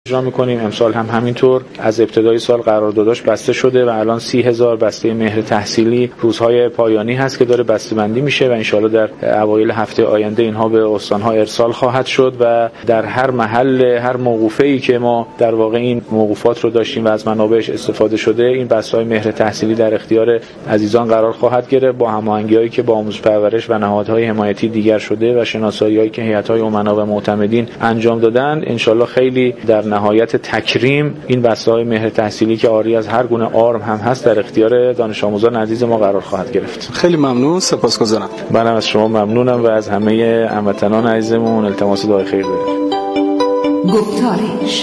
اجرا می‌کنیم. امسال هم همینطور از ابتدای سال قرارداداش بسته شده و الان 30,000 بسته مهر تحصیلی روزهای پایانی هست که داره بسته‌بندی میشه و انشالله در اوایل هفته آینده اینها به استان‌ها ارسال خواهد شد و در هر محل، هر موقوفه‌ای که ما در واقع این موقوفات رو داشتیم و از منابعش استفاده شده، این بسته‌های مهر تحصیلی در اختیار عزیزان قرار خواهد گرفت با هماهنگی‌هایی که با آموزش پرورش و نهادهای حمایتی دیگر شده و شناسایی‌هایی که هیئت‌های امنا و معتمدین انجام دادن. انشالله خیلی در نهایت تکریم این بسته‌های مهر تحصیلی که عاری از هر گونه آرم هم هست در اختیار دانش آموزان عزیز ما قرار خواهد گرفت. خیلی ممنون، سپاسگزارم. منم از شما ممنونم و از همه هموطنان عزیزمون التماس دعای خیر دارم. گفتارش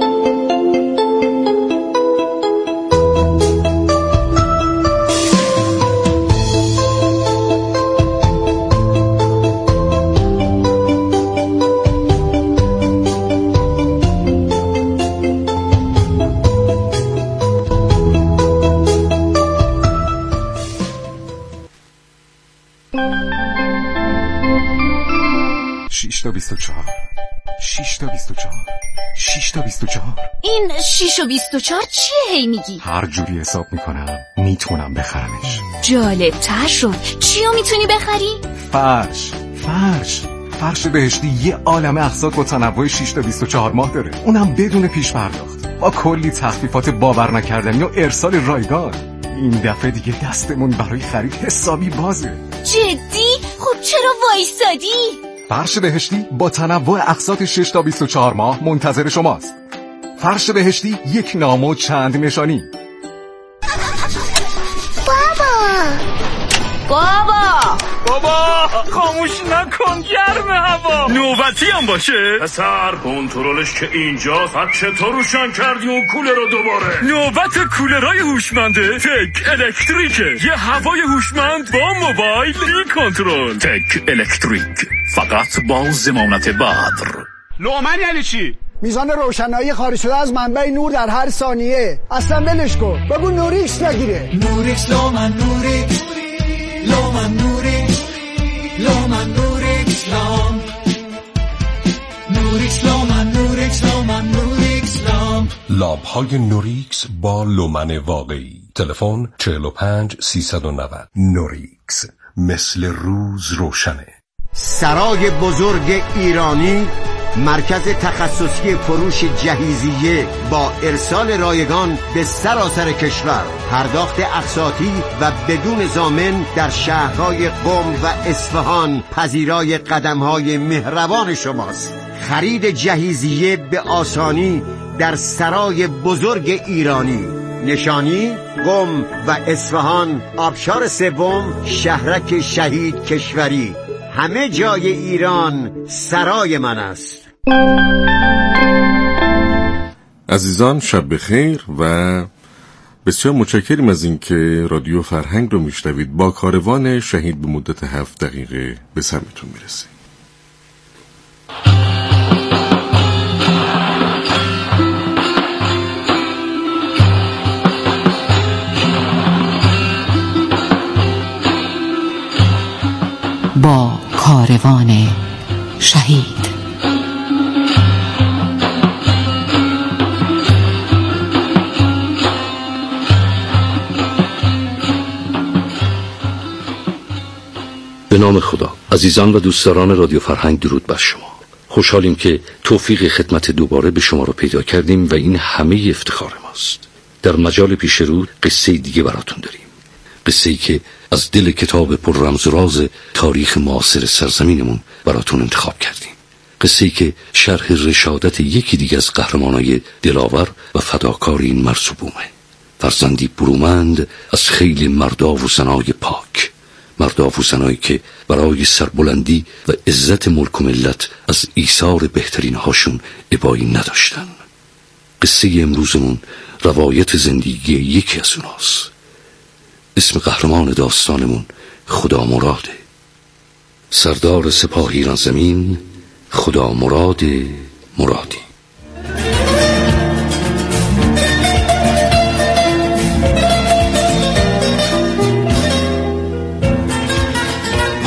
این 6 و 24 چیه هی میگی؟ هر جوری حساب میکنم میتونم بخرمش. جالب تر شد. چیو میتونی بخری؟ فرش بهشتی یه عالمه اقساط با تنوع 6 تا 24 ماه داره، اونم بدون پیش پرداخت با کلی تخفیفات باور نکردنی و ارسال رایگان. این دفعه دیگه دستمون برای خرید حسابی بازه. جدی؟ خب چرا وایسادی؟ فرش بهشتی با تنوع اقساط 6 تا 24 ماه منتظر شماست. فرش بهشتی، یک نام و چند نشانی. بابا خاموش نکن، گرم هوا. نوبتی هم باشه پسر، کنترلش که اینجاست. چطور روشن کردی اون کولر رو دوباره؟ نوبت کولرهای هوشمنده تک الکتریکه. یه هوای هوشمند با موبایل بی کنترل. تک الکتریک، فقط با ضمانت بدر. لومن یعنی چی؟ میزان روشنایی خارج شده از منبع نور در هر ثانیه. اصلا ولش کن، بگو نوریکس نگیره. نوریکس لومن نوریکس لومن نوریکس لومن نوریکس لام نوریکس لومن نوریکس لومن نوریکس لام. لامپ های نوریکس با لومن واقعی. تلفن 45 390. نوریکس، مثل روز روشنه. سرای بزرگ ایرانی، مرکز تخصصی فروش جهیزیه با ارسال رایگان به سراسر کشور. پرداخت اقساطی و بدون ضامن در شهرهای قم و اصفهان پذیرای قدمهای مهربان شماست. خرید جهیزیه به آسانی در سرای بزرگ ایرانی. نشانی قم و اصفهان، آبشار سوم، شهرک شهید کشوری. همه جای ایران سرای من است. عزیزان شب بخیر و بسیار متشکریم از اینکه رادیو فرهنگ رو میشنوید. با کاروان شهید به مدت 7 دقیقه به سمتون میرسه. با کاروان شهید. به نام خدا. عزیزان و دوستداران رادیو فرهنگ، درود بر شما. خوشحالیم که توفیق خدمت دوباره به شما رو پیدا کردیم و این همه افتخار ماست. در مجال پیش رو قصه دیگه براتون داریم. قصه‌ای که از دل کتاب پر رمز و راز تاریخ معاصر سرزمینمون براتون انتخاب کردیم. قصه‌ای که شرح رشادت یکی دیگه از قهرمانای دلاور و فداکار این مرزبومه. فرزندی برومند از خیل مردا و زنای پاک. مردا و زنایی که برای سربلندی و عزت ملک و ملت از ایثار بهترین هاشون ابایی نداشتن. قصه امروزمون روایت زندگی یکی از اوناست. اسم قهرمان داستانمون خدا مراده. سردار سپاه ایران زمین خدا مراد مرادی.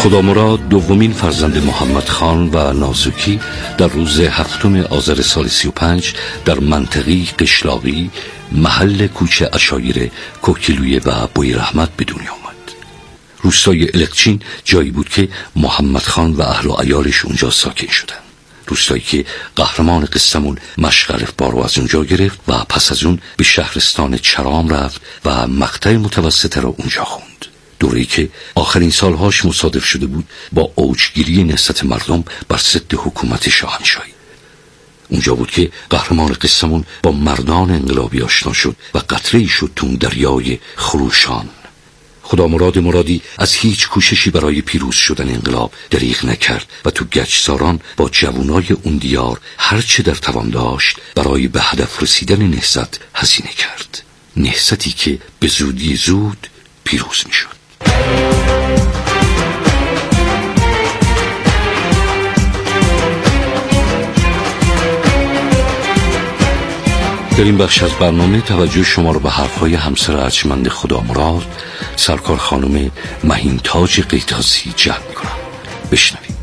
خدامراد دومین فرزند محمد خان و نازکی در روز 7 آذر سال 35 در منطقه قشلاقی محل کوچه عشایر کوکیلویه و بویرحمت به دنیا آمد. روستای الکچین جایی بود که محمد خان و اهل و عیالش اونجا ساکن شدند. روستایی که قهرمان قصه‌مون مشق الفبا رو از اونجا گرفت و پس از اون به شهرستان چرام رفت و مقطع متوسطه را اونجا خوند. دوره‌ای که آخرین سالهاش مصادف شده بود با اوجگیری نهضت مردم بر ضد حکومت شاهنشاهی. اونجا بود که قهرمان قصه‌مون با مردان انقلابی آشنا شد و قطره‌ای شد تو دریای خروشان. خدامراد مرادی از هیچ کوششی برای پیروز شدن انقلاب دریغ نکرد و تو گچساران با جوانای اون دیار هر چه در توان داشت برای به هدف رسیدن نهضت هزینه کرد. نهضتی که به زودی زود پیروز می شد. در این بخش از برنامه توجه شما را به حرفهای همسر ارجمند خدامراد سرکار خانم مهینتاج قیتاسی جلب می‌کنم. بشنوید.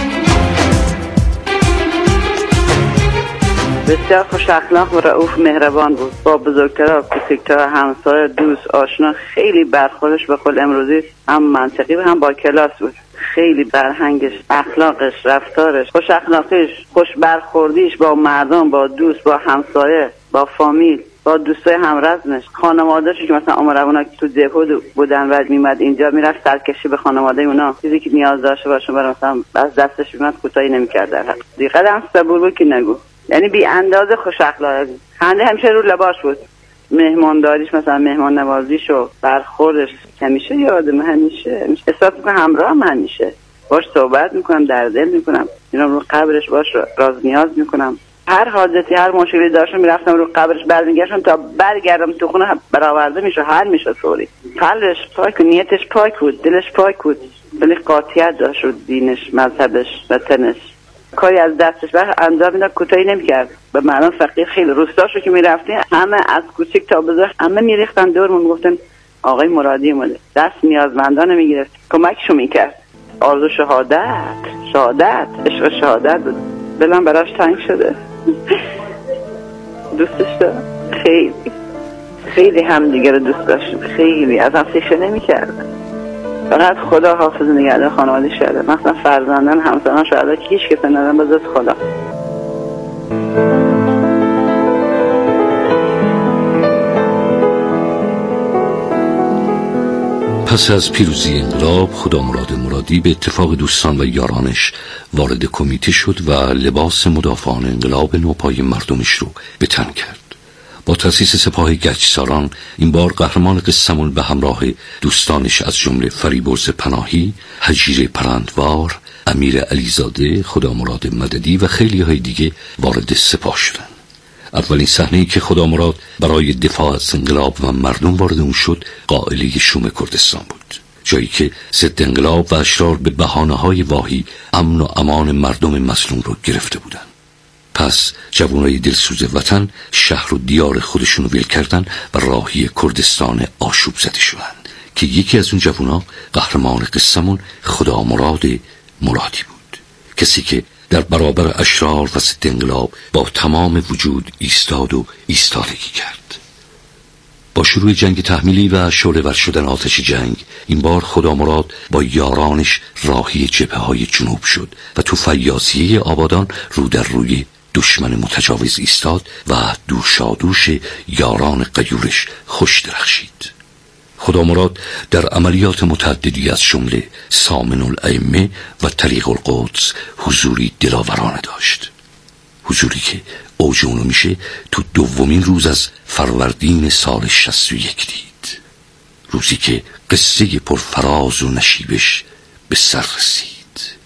بسیار خوش اخلاق و رؤوف مهربان بود. با بزرگترها، کوچکترها، همسایه، دوست، آشنا خیلی برخوردش به قول امروزی هم منطقی و هم با کلاس بود. خیلی فرهنگش، اخلاقش، رفتارش، خوش اخلاقیش، خوش برخوردیش با مردم، با دوست، با همسایه، با فامیل، با دوستای همرزمش، خانواده‌اش که مثلا اونا تو دهو بودن و میمد اینجا میرفت سرکشی به خانواده اونا، چیزی که نیاز داشته باشه برای مثلا از دستش میاد کوتاهی نمی‌کرد. در حق دیگه هم صبور بود که نگو، یعنی بی اندازه خوش اخلاق بود. خنده همیشه رو لباش بود. مهمانداریش، مثلا مهمان نوازیش و برخوردش همیشه یادم، همیشه احساس میکنم همراه من، همیشه باش صحبت میکنم، در دل میکنم، اینا رو قبرش باش راز نیاز میکنم. هر حادثی، هر مشکلی داشتم میرفتم رو قبرش برمیگشتم تا برگردم تو خونه برآورده میشه، حل میشه فوری. قلبش پاک، نیتش پاک بود، دلش پاک بود، ولی قاطعیت داشت، دینش، مذهبش، وطنش. کاری از دستش بر انجام میداد، کوتاهی نمیکرد. به معنی فقیر خیلی روستاشو که میرفتیم همه از کوچیک تا بزرگ همه میریختن دورمون، گفتن آقای مرادی اومده، دست نیازمندانه میگرفت، کمکشو میکرد. آرزو شهادت، عشق شهادت بود. دلم براش تنگ شده. دوستش دارم خیلی هم دیگه رو دوست داشتیم، خیلی از هم فکر نمی‌کردم. فقط خدا حافظ نگهدار خانواده شده، مثلا فرزندان، همسران شده که هیچ کسی ندارن به جز خدا. پس از پیروزی انقلاب خدامراد مرادی به اتفاق دوستان و یارانش وارد کمیته شد و لباس مدافعان انقلاب نوپای مردمش رو به تن کرد. با تأسیس سپاه گچساران این بار قهرمان قصه‌مون به همراه دوستانش از جمله فریبرز پناهی، هجیر پرندوار، امیر علیزاده، خدامراد مددی و خیلی های دیگه وارد سپاه شدند. اولین صحنه‌ای که خدامراد برای دفاع از انقلاب و مردم وارد اون شد قائله شوم کردستان بود، جایی که ضد انقلاب و اشرار به بهانه‌های واهی امن و امان مردم مظلوم رو گرفته بودند. پس جوانای دلسوز وطن شهر و دیار خودشونو ول کردن و راهی کردستان آشوب زده شدند که یکی از اون جوانا قهرمان قصه‌مون خدامراد مرادی بود، کسی که در برابر اشرار و ضد انقلاب با تمام وجود ایستاد و ایستادگی کرد. با شروع جنگ تحمیلی و شعله‌ور شدن آتش جنگ این بار خدامراد با یارانش راهی جبهه‌های جنوب شد و تو فیاضیه آبادان رو در روی دشمن متجاوز ایستاد و دوشادوش یاران غیورش خوش درخشید. خدامراد در عملیات متعددی از جمله سامن الائمه و طریق القدس حضوری دلاورانه داشت، حضوری که اوج اونو میشه تو دومین روز از فروردین سال 61 دید، روزی که قصه پرفراز و نشیبش به سر رسید.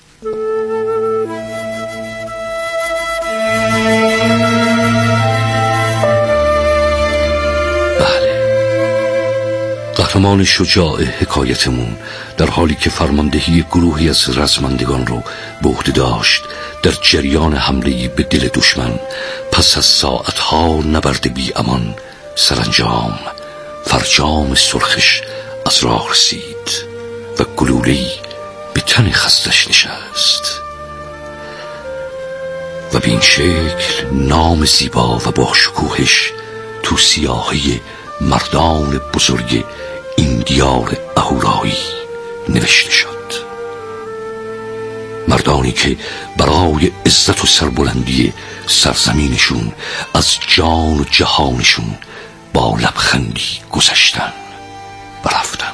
قهرمان شجاع حکایتمون در حالی که فرماندهی گروهی از رزمندگان رو به عهده داشت در جریان حمله به دل دشمن، پس از ساعتها نبرد بی امان سرانجام فرجام سرخش از راه رسید و گلوله‌ای به تن خستش نشست و به این شکل نام زیبا و با شکوهش تو سیاهی مردان بزرگ این دیار اهورایی نوشته شد. مردانی که برای عزت و سربلندی سرزمینشون از جان و جهانشون با لبخندی گذشتن و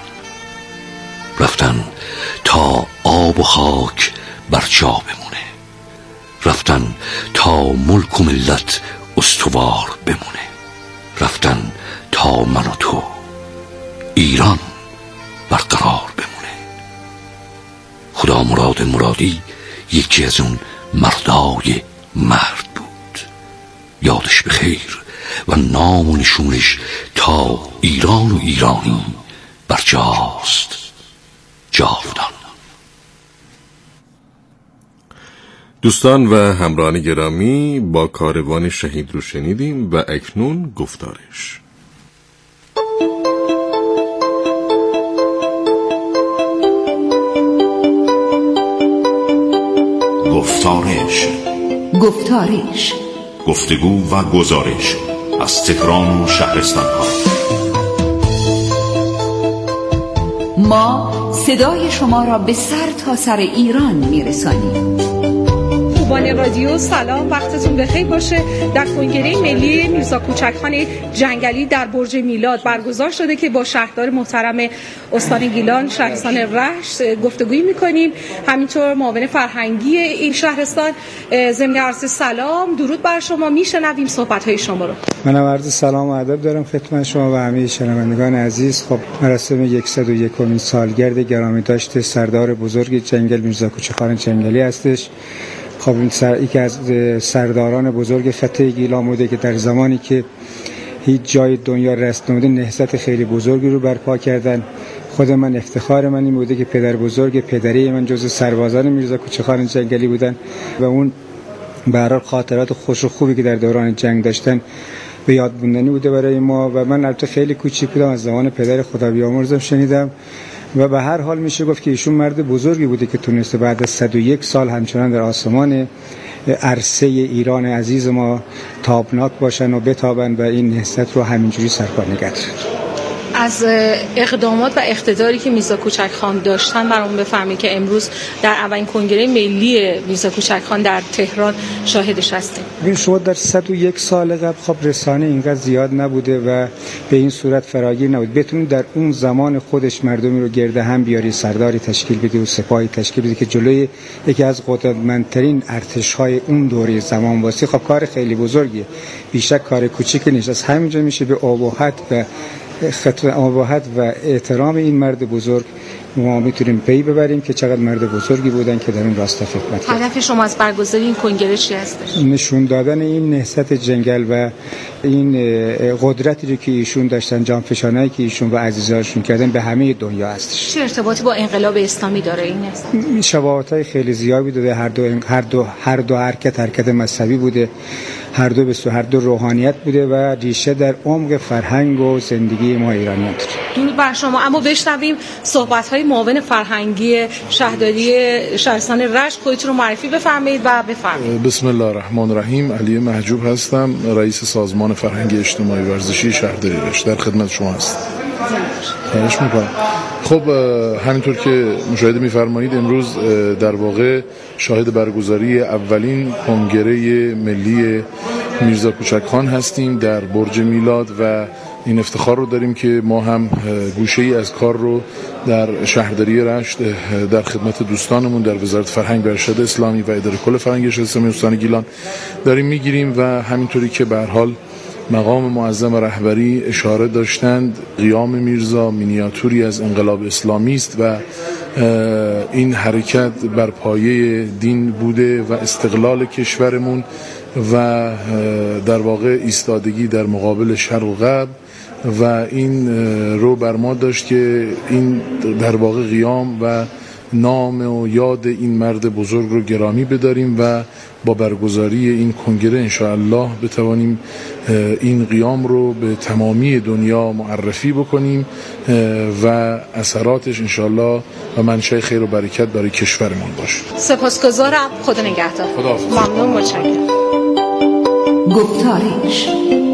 رفتن تا آب و خاک بر جا بمونه، رفتن تا ملک و ملت استوار بمونه، رفتن تا من و تو ایران برقرار بمونه. خدا مرادی یکی از اون مردای مرد بود، یادش بخیر و نام و نشونش تا ایران و ایرانی برجاست جاودان. دوستان و همراهان گرامی، با کاروان شهید رو شنیدیم و اکنون گفتارش. گفتارش گفتگو و گزارش از تهران و شهرستان ها. ما صدای شما را به سر تا سر ایران میرسانیم. خوبان رادیو سلام، وقتتون بخیر باشه. در کنگره ملی میرزا کوچکخان جنگلی در برج میلاد برگزار شده که با شهردار محترم استان گیلان شهرستان رشت گفتگویی میکنیم. همینطور معاون فرهنگی این شهرستان. ضمن عرض سلام درود بر شما، میشنویم صحبت های شما رو. منم عرض سلام و ادب دارم خدمت شما و همه شنوندگان عزیز. خب مراسم 101مین سالگرد گرامی داشته سردار بزرگ جنگل میرزا کوچکخان جنگلی هستش. خب این یکی از سرداران بزرگ فتح گیلان بوده که در زمانی که هیچ جای دنیا رست نموده نهضت خیلی بزرگی رو برپا کردن. خود من افتخار من این بوده که پدر بزرگ پدری من جزو سربازان میرزا کوچکخان جنگلی بودن و اون به هر حال خاطرات خوش و خوبی که در دوران جنگ داشتن به یاد موندنی بوده برای ما. و من البته خیلی کوچیک بودم، از زمان پدر خدا بیامرزم شنیدم و به هر حال میشه گفت که ایشون مرد بزرگی بوده که تونسته بعد از 101 سال همچنان در آسمان عرصه ایران عزیز ما تابناک باشن و بتابن و این نهضت رو همینجوری سرپا نگه دارن. از اقدامات و اقتداری که میرزا کوچکخان داشتن برامون بفهمید که امروز در اولین کنگره ملی میرزا کوچکخان در تهران شاهدش هستیم. ببین شما در 101 سال قبل خب رسانه اینقدر زیاد نبوده و به این صورت فراگیر نبود بتونید در اون زمان خودش مردمی رو گرد هم بیاری، سرداری تشکیل بدی و سپاهی تشکیل بدی که جلوی یکی از قدرتمندترین ارتش‌های اون دوره زمان واسه. خب کار خیلی بزرگیه، بیشک کار کوچیکی نیست. از همینجا میشه به ابهت و احترام این مرد بزرگ ما میتونیم پی ببریم که چقدر مرد بزرگی بودن که در اون راستا خدمت کردن. هدف شما از برگزاری این کنگره چی هستش؟ نشون دادن این نهضت جنگل و این قدرتی رو که ایشون داشتن، جانفشانایی که ایشون و عزیزانشون کردن به همه دنیا هستش. چه ارتباطی با انقلاب اسلامی داره این نهضت؟ شباهت‌های خیلی زیادی داره. هر دو حرکت مذهبی بوده، هر دو روحانیت بوده و ریشه در عمق فرهنگ و زندگی ما ایرانیان داره. درود بر شما. اما بشنویم صحبت‌های معاون فرهنگی شهرداری شهرستان رشت. خودتون رو معرفی بفرمایید و بفرمایید. بسم الله الرحمن الرحیم. علی محجوب هستم، رئیس سازمان فرهنگی اجتماعی ورزشی شهرداری رشت. در خدمت شما هستم. خواهش می‌کنم. خب همینطور که مشاهده می‌فرمایید امروز در واقع شاهد برگزاری اولین کنگره ملی میرزا کوچکخان هستیم در برج میلاد و این افتخار رو داریم که ما هم گوشه‌ای از کار رو در شهرداری رشت در خدمت دوستانمون در وزارت فرهنگ و ارشاد اسلامی و اداره کل فرهنگ ارشاد اسلامی استان گیلان داریم میگیریم و همینطوری که به هر حال مقام معظم رهبری اشاره داشتند قیام میرزا مینیاتوری از انقلاب اسلامی است و این حرکت بر پایه دین بوده و استقلال کشورمون و در واقع ایستادگی در مقابل شرق و غرب و این رو بر ما داشت که این در واقع قیام و نام و یاد این مرد بزرگ رو گرامی بداریم و با برگزاری این کنگره انشاءالله بتوانیم این قیام رو به تمامی دنیا معرفی بکنیم و اثراتش انشاءالله و منشأ خیر و برکت برای کشورمان باشه. سپاسگزارم. خدا نگهدار. ممنون، متشکرم. گفتارش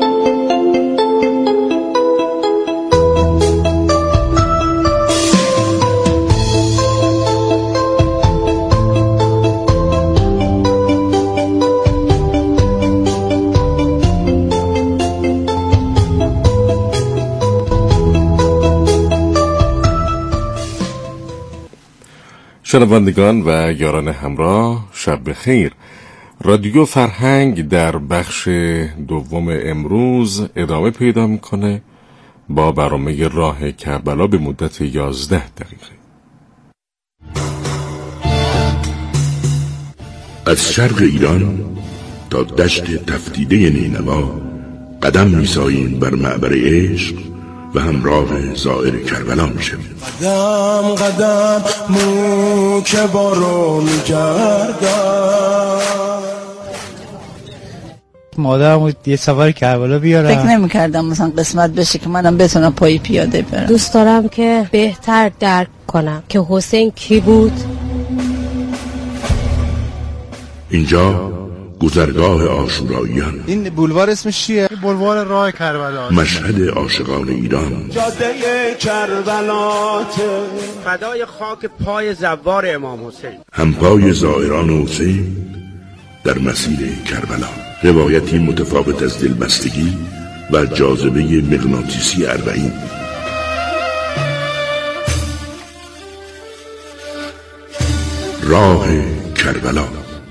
شنوندگان و یاران همراه، شب بخیر. رادیو فرهنگ در بخش دوم امروز ادامه پیدا میکنه با برنامه راه کربلا به مدت 11 دقیقه. از شرق ایران تا دشت تفتیده نینوا قدم میساییم بر معبر عشق و همراه زائر کربلا میشیم. قدم قدم مو که بارو میگردم. مادرمو یه سفر کربلا بیارم. فکر نمی‌کردم مثلا قسمت بشه که منم بتونم پای پیاده برم. دوست دارم که بهتر درک کنم که حسین کی بود. اینجا گذرگاه عاشوراییان. این بولوار اسمش چیه؟ بولوار راه کربلا. مشهد عاشقان ایران. جاده کربلا فدای خاک پای زوار امام حسین. همپای زائران حسین در مسیر کربلا. روایتی متفاوت از دلبستگی و جاذبه مغناطیسی اربعین. راه کربلا.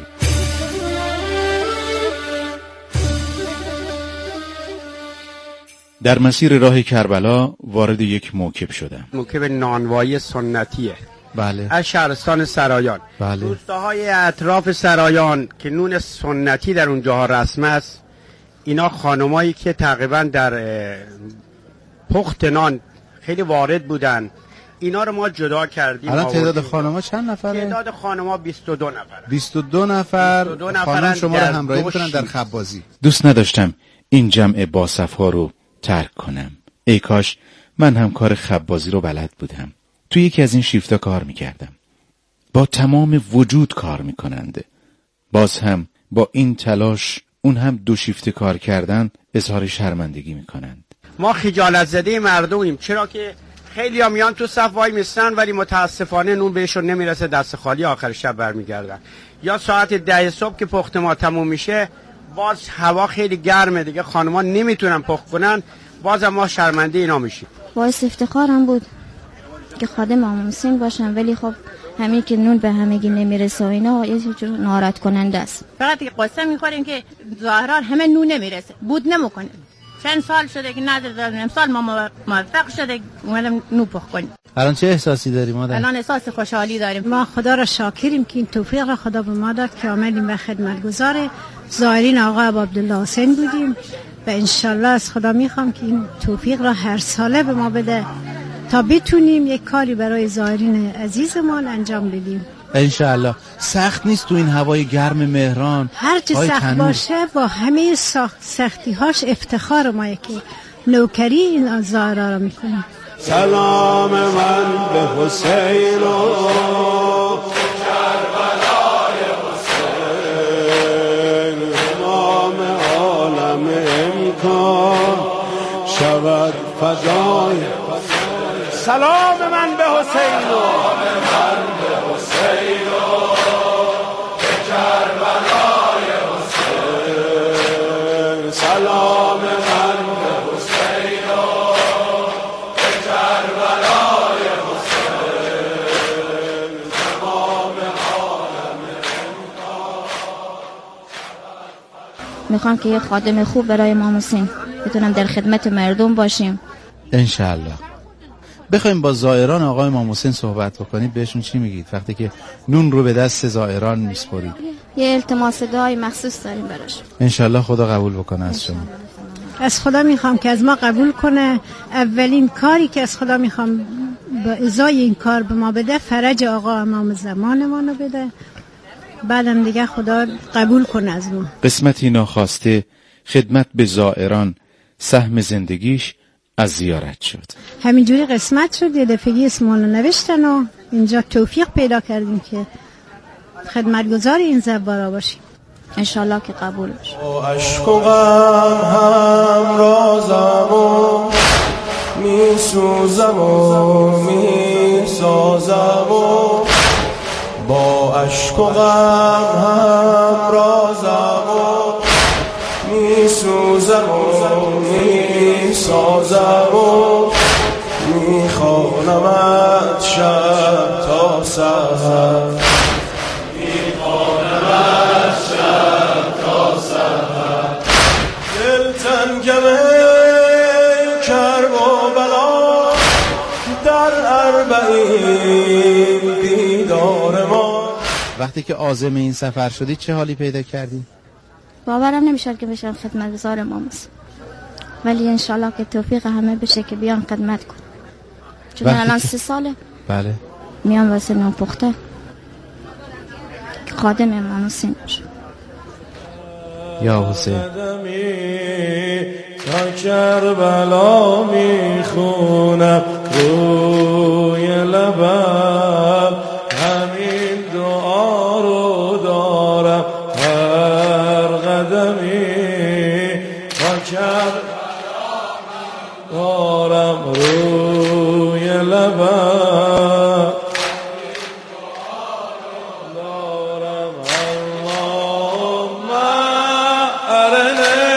در مسیر راه کربلا وارد یک موکب شدم. موکب نانوایی سنتیه. بله. از شهرستان سرایان. بله. روستاهای اطراف سرایان که نون سنتی در اونجاها رسم است، اینا خانمایی که تقریبا در پخت نان خیلی وارد بودن، اینا رو ما جدا کردیم. الان تعداد خانم‌ها چند نفره؟ تعداد خانم‌ها 22 نفر. 22 نفر. خانم شما رو همراهی می‌کنن در خبازی. دوست نداشتم این جمع باصف‌ها رو ترک کنم. ای کاش من هم کار خبازی رو بلد بودم. توی یکی از این شیفتا کار میکردم. با تمام وجود کار میکننده. باز هم با این تلاش اون هم 2 شیفت کار کردن اظهار شرمندگی میکنند. ما خجالت زده مردمیم، چرا که خیلی ها میان تو صف وای میستن ولی متاسفانه نون بهشون نمیرسه، دست خالی آخر شب برمیگردن. یا ساعت 10 صبح که پخت ما تموم میشه باز هوا خیلی گرمه دیگه، خانما نمیتونن پخت کنن، باز ما شرمنده اینا میشیم. باعث افتخارم بود که خادم امام حسین باشم، ولی خب همین که نون به همگی نمیرسه و اینا یه جور ناراحت کننده است. فقط قصه میخوریم که ظاهرا همه نون نمیرسه، بود نمیکنه. چند سال شده که نداریم، امسال ما موفق شده اومدم نون پخت کنیم. الان چه احساسی داریم مادر؟ الان احساس خوشحالی داریم. ما خدا را شاکریم که این توفیق را خدا به ما داد که آمدیم و خدمتگزار زائرین آقا عبدالله حسین بودیم و انشالله از خدا میخوام که این توفیق را هر ساله به ما بده تا بتونیم یک کاری برای زائرین عزیزمان انجام بدیم. انشالله. سخت نیست تو این هوای گرم مهران؟ هر چه سخت باشه با همه سختی‌هاش افتخار ما که نوکری این زائرا را میکنیم. سلام من به حسین و کربلای حسین، امام عالم امکان شود فدای حسین. سلام من به حسین و به کربلای حسین. سلام من به حسین و به کربلای حسین، تمام عالم میخوام که یه خادم خوب برای امام حسین بتونم در خدمت مردم باشیم. انشالله. بخوایم با زائران آقای امام حسین صحبت بکنید بهشون چی میگید وقتی که نون رو به دست زائران میسپارید؟ یه التماس دعای مخصوص داریم براش. انشالله خدا قبول بکنه از شما. از خدا میخوام که از ما قبول کنه. اولین کاری که از خدا میخوام با ازای این کار به ما بده، فرج آقا امام زمان ما رو بده، بعدم دیگه خدا قبول کنه از ما. قسمتی ناخواسته خدمت به زائران سهم زندگیش از زیارت شد. همینجوری قسمت شد، یه دفعه اسمانو نوشتن و اینجا توفیق پیدا کردیم که خدمتگزار این زوارا باشیم. انشالله که قبول بشه. عشق و غم هم رازم و می سوزم و می سازم و با عشق و غم هم رازم و می سوزم و می سازم و می خوانمت شب تا سحر، می خوانمت شب تا سحر. دل تنگم کرب و بلا در اربعین دیدار ما. وقتی که عازم این سفر شدی چه حالی پیدا کردی؟ باورم نمیشد که بشم خدمتگزار امام حسین، ولی انشالله که توفیق همه بشه که بیان خدمت کن، چون الان 3 ساله بله میان واسه نون پخته که خادم امام حسین باشه. یا حسین تا کربلا میخونم روی لبم، همین دعا رو دارم هر قدمی. تا کربلا دارم روی لبم، دارم اللهم ارنه.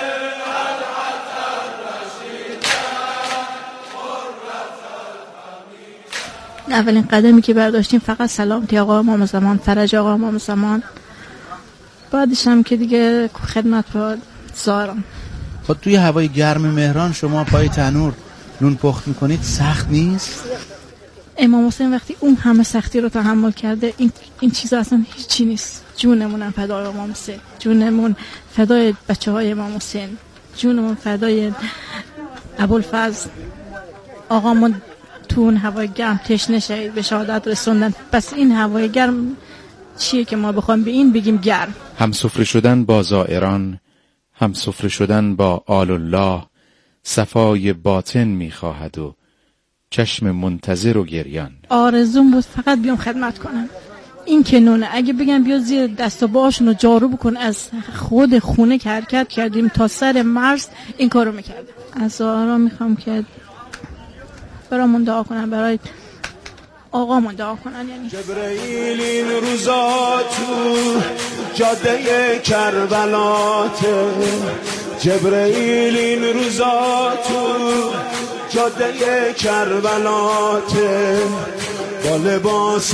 اولین قدمی که برداشتیم فقط سلامتی آقا امام زمان، فرج آقا امام زمان، بعدش هم که دیگه خدمت با زارم. خب توی هوای گرم مهران شما پای تنور نون پخت میکنید، سخت نیست؟ امام حسین وقتی اون همه سختی رو تحمل کرده، این چیزا اصلا هیچی نیست. جونمون فدای امام حسین، جونمون فدای بچه‌های امام حسین، جونمون فدای ابوالفضل. آقامون تو اون هوای گرم تشنه شهید به شهادت رسوندن. پس این هوای گرم چیه که ما بخوایم به این بگیم گرم؟ هم سفره شدن با زائران، هم سفره شدن با آل الله، صفای باطن میخواهد و چشم منتظر و گریان. آرزوم بود فقط بیام خدمت کنم. این که نونه اگه بگم بیا زیر دست و باشون رو جارو بکن، از خود خونه که حرکت کردیم تا سر مرز این کارو میکردم. از زائرا میخوام که برامون دعا کنن، برای آقامون دعا کنن. یعنی جبرئیل این روزا تو جاده کربلات، جبرئیل این روزا تو جاده کربلات، با لباس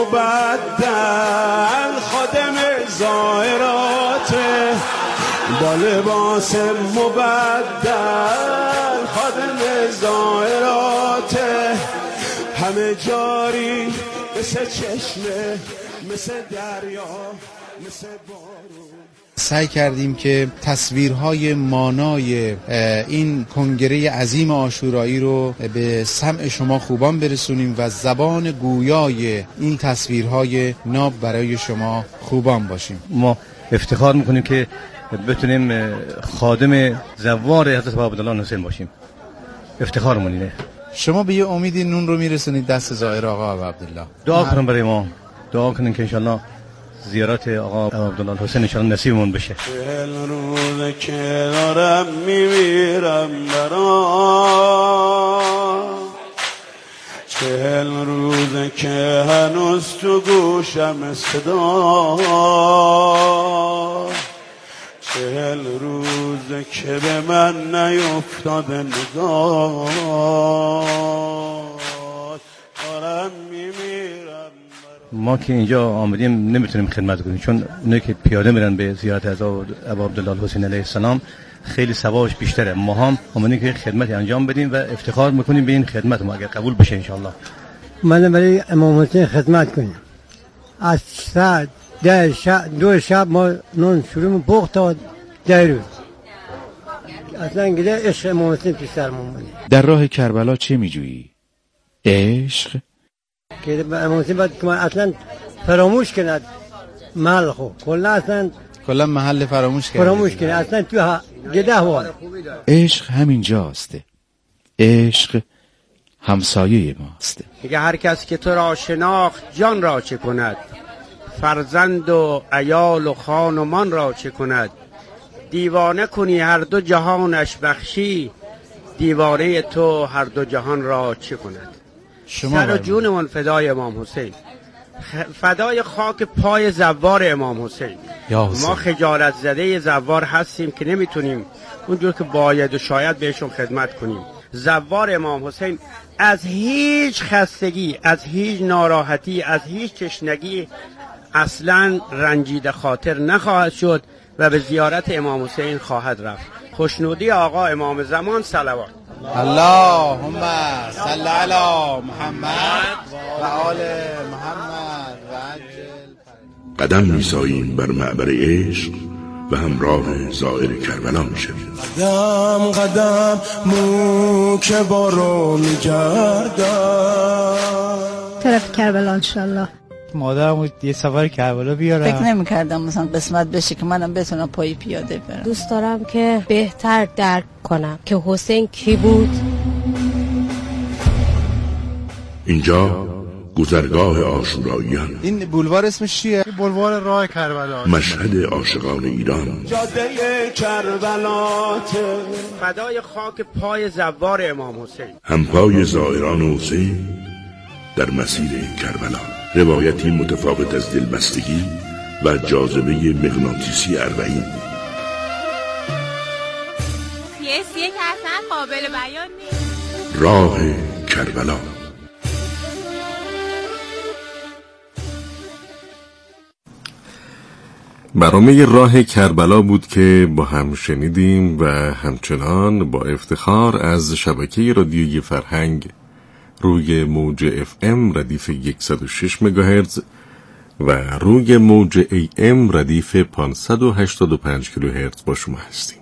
مبدل خادم زائرات، با لباس مبدل خادم زائرات، همه جاری مثل چشمه، مثل دریا، مثل بارون. سعی کردیم که تصویرهای مانای این کنگره عظیم عاشورایی رو به سمع شما خوبان برسونیم و زبان گویای این تصویرهای ناب برای شما خوبان باشیم. ما افتخار میکنیم که بتونیم خادم زوار حضرت باب عبدالله حسین باشیم. افتخارمون اینه. شما به یه امیدی نون رو میرسونید دست زائر آقا ابو عبدالله. دعا کنیم برای ما، دعا کنیم که انشالله زیارت آقا ابو عبدالله حسین انشالله نصیبمون بشه. 40 روزه که دارم میمیرم برام، 40 روزه که هنوز تو گوشم صدا، 40 روزه که به من نیفتاده نگاه، دارم میمیرم. ما که اینجا آمدیم نمیتونیم خدمت کنیم، چون اونایی که پیاده میرن به زیارت از ابو عبدالله حسین علیه السلام خیلی ثوابش بیشتره. ما هم آمدیم که خدمت انجام بدیم و افتخار میکنیم به این خدمت ما اگر قبول بشه انشالله. من برای امام حسین خدمت کنیم. از ساعت 2 شب ما نون شروع پخت تا 10 روز. اصلا گله عشق امام حسین تو سرمون بود. در راه کربلا چه میجویی؟ عشق که امام حسین باید که من اصلا فراموش کند محل خو کلا محل فراموش کنه اصلا تو گده حوال. عشق همینجاست. عشق همسایه ماست. میگه هر کس که تو را شناخت جان را چه کند، فرزند و عیال و خان و مان را چه کند، دیوانه کنی هر دو جهانش بخشی، دیوانه تو هر دو جهان را چه کند. سر و جونمون فدای امام حسین، فدای خاک پای زوار امام حسین. ما خجالت زده زوار هستیم که نمیتونیم اونجور که باید و شاید بهشون خدمت کنیم. زوار امام حسین از هیچ خستگی، از هیچ ناراحتی، از هیچ تشنگی اصلا رنجیده خاطر نخواهد شد و به زیارت امام حسین خواهد رفت. خوشنودی آقا امام زمان صلوات. اللهم صل علی محمد و آل محمد و عجل. قدم می‌ساییم بر معبر عشق و همراه زائر کربلا می‌شویم. قدم قدم مو که بارو می‌گردم طرف کربلا انشالله. مادرمو یه سفر کربلا بیارم. فکر نمی‌کردم مثلا قسمت بشه که منم بتونم پای پیاده برم. دوست دارم که بهتر درک کنم که حسین کی بود. اینجا گذرگاه عاشوراییان. این بولوار اسمش چیه؟ بولوار راه کربلا. مشهد عاشقان ایران. جاده کربلا، فدای خاک پای زوار امام حسین. همپای زائران حسین در مسیر کربلا. روایتی متفاوت از دلبستگی و جاذبه مغناطیسی اربعین. سیاسیه که اصلا قابل بیان نیست. راه کربلا. برنامه راه کربلا بود که با هم شنیدیم و همچنان با افتخار از شبکه رادیویی فرهنگ روی موج FM ردیف 106 مگاهرتز و روی موج AM ردیف 585 کیلوهرتز با شما هستیم.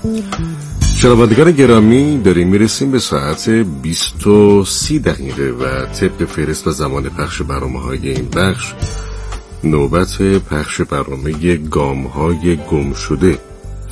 شنوندگان گرامی، داریم میرسیم به ساعت 20:30 و طبق فهرست و زمان پخش برنامه‌های این بخش نوبت پخش برنامه گام‌های گم شده